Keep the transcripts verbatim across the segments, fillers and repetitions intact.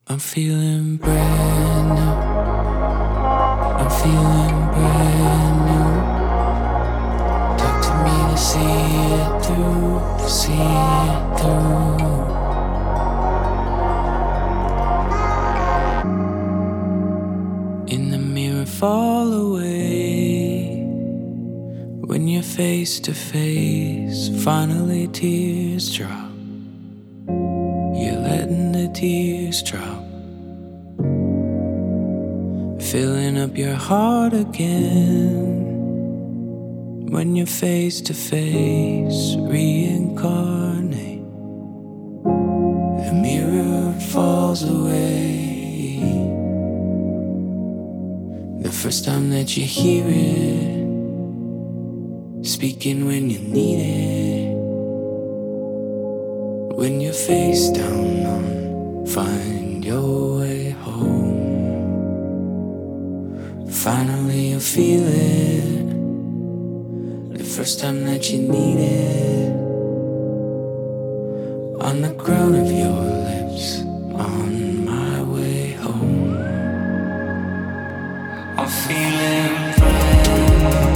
I'm feeling brand new. I'm feeling brand new. Talk to me to see it through, see it through. In the mirror, fall away. When you're face to face, finally tears drop. You're letting the tears drop, filling up your heart again. When you're face to face, reincarnate. The mirror falls away. The first time that you hear it, speaking when you need it. When you're face down on, find your way home. Finally you'll feel it, the first time that you need it. On the crown of your lips, on my way home. I'm feeling brand new.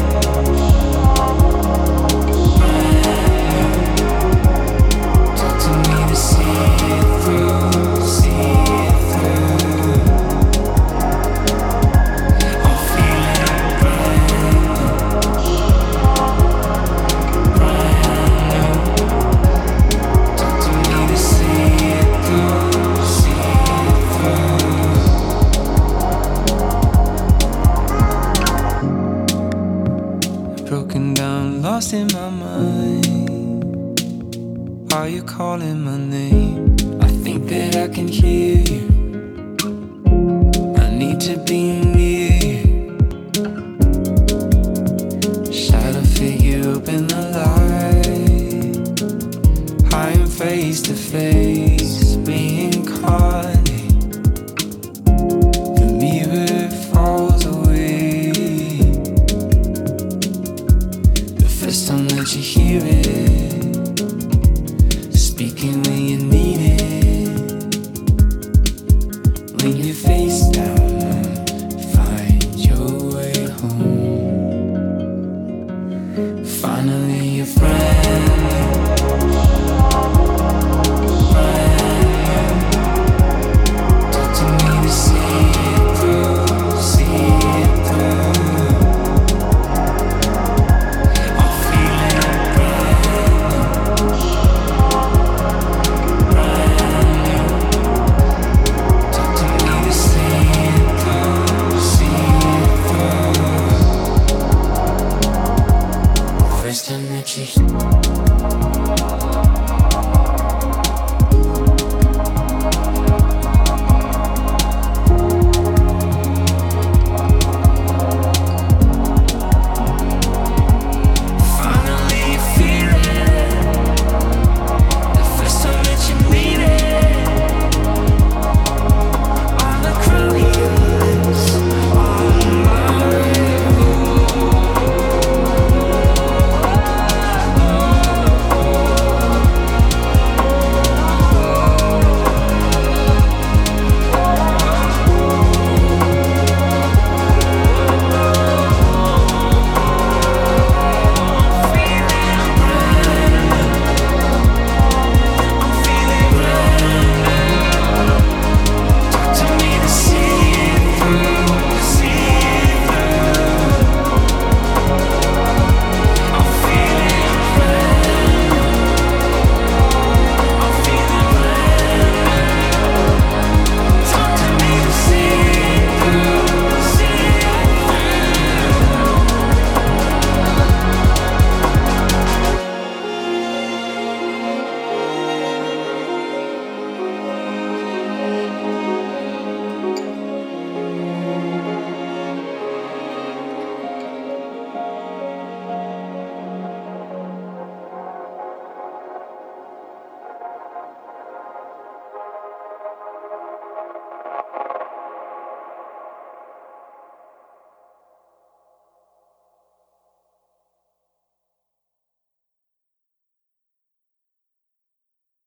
Broken down, lost in my mind. Are you calling my name? I think that I can hear you. I need to be